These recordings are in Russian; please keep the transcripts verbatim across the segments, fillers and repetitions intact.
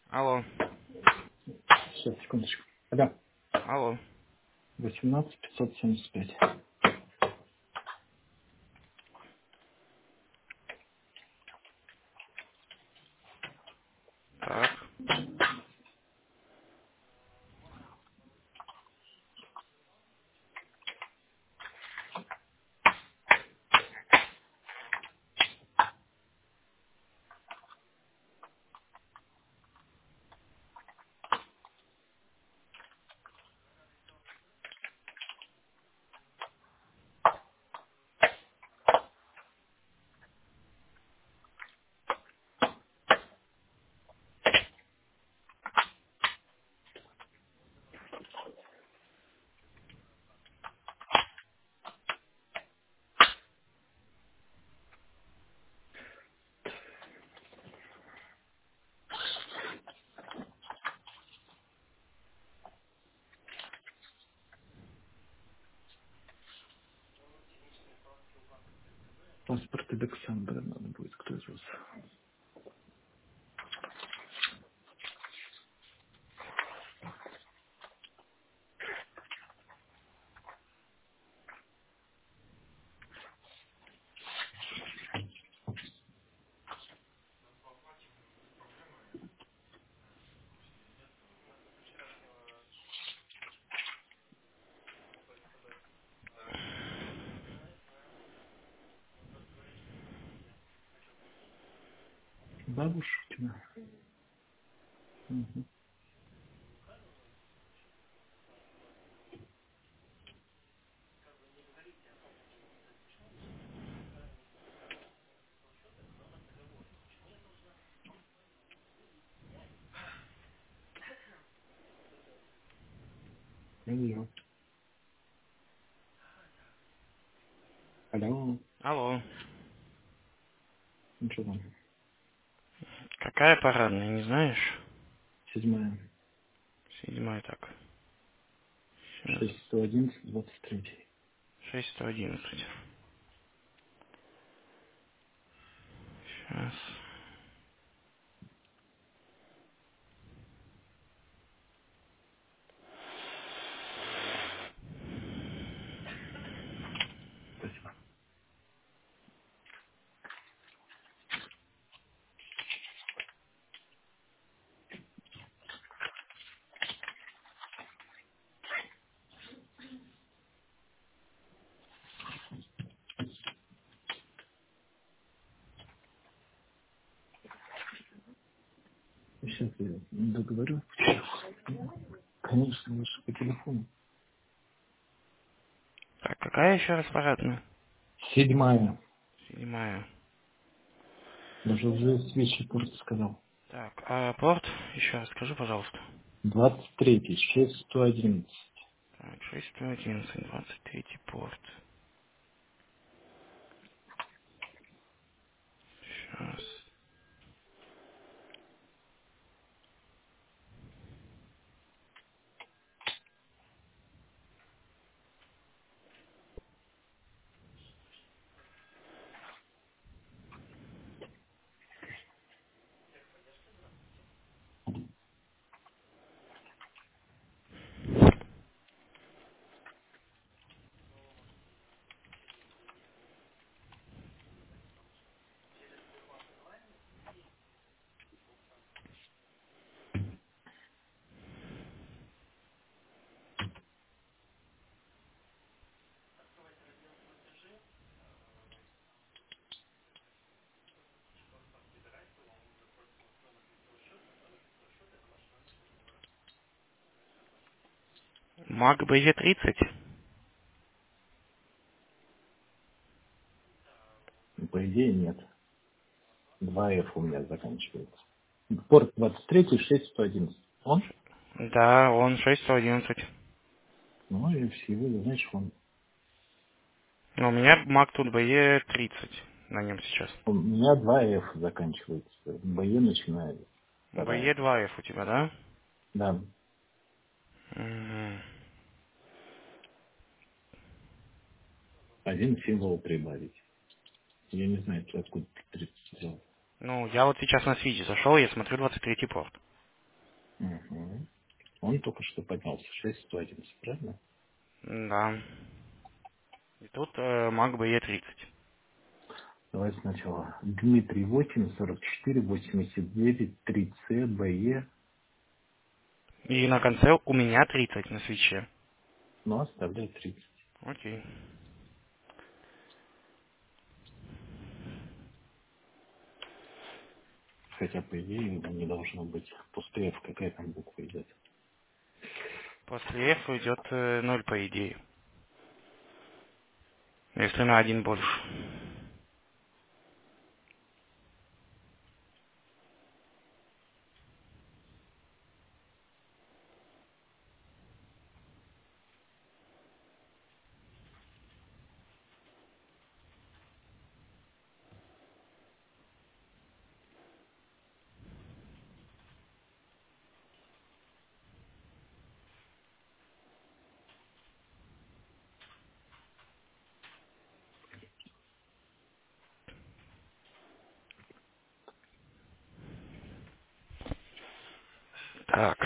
Алло. Сейчас, секундочку. Да, Алло. восемнадцать пятьсот семьдесят пять. Так. Паспорт Александра надо будет, кто из вас? Бабушкина. Угу. Алло. Алло. Алло. Ну что там? Какая парадная, не знаешь? Седьмая. Седьмая так. Сейчас. Шесть сто одиннадцать двадцать третий. Шесть сто одиннадцать. Сейчас. Спасибо. Сейчас я договорю. Конечно, лучше по телефону. Так, какая еще раз парадная? Седьмая. Седьмая. Даже уже свечи просто сказал. Так, а порт? Еще раз скажи, пожалуйста. Двадцать третий. Шесть сто одиннадцать. Так, шесть сто одиннадцать, двадцать третий порт. Сейчас. Мак би зет тридцать. По идее нет. Два F у меня заканчивается. Порт двадцать третий, шесть сто одиннадцать. Он? Да, он шесть сто одиннадцать. Ну и всего, знаешь, он. Но у меня Мак тут би и тридцать на нем сейчас. У меня два F заканчивается. Б Е начинает би и вторая. два эф у тебя, да? Да. Мгм. Один символ прибавить. Я не знаю, ты откуда ты тридцать взял. Ну, я вот сейчас на свите зашел, я смотрю двадцать третий порт. Угу. Он только что поднялся. шесть сто одиннадцать, правильно? Да. И тут э, маг бэ е тридцать. Давай сначала. Дмитрий восемь, сорок четыре, восемьдесят девять, три С, БЕ. И на конце у меня тридцать на свече. Но оставляй тридцать. Окей. Хотя, по идее, не должно быть пустые, в какая там буква идет. После F идет э, ноль, по идее. Если на один больше. Так.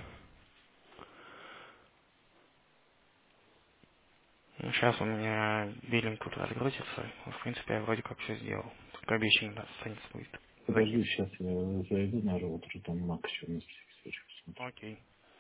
Ну, сейчас у меня биллинг тут разгрузится. Ну, в принципе, я вроде как все сделал. Только обещанный да, страница будет Подожди, закинуть. сейчас я зайду на роутер, там Мак еще на всякий случай посмотрю. Окей.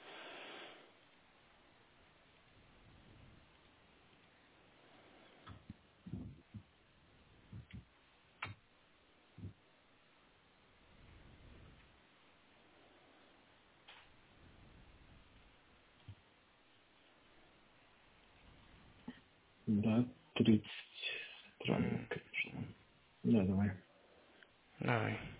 Да, тридцать. Странно, М, конечно. Да, давай. Давай.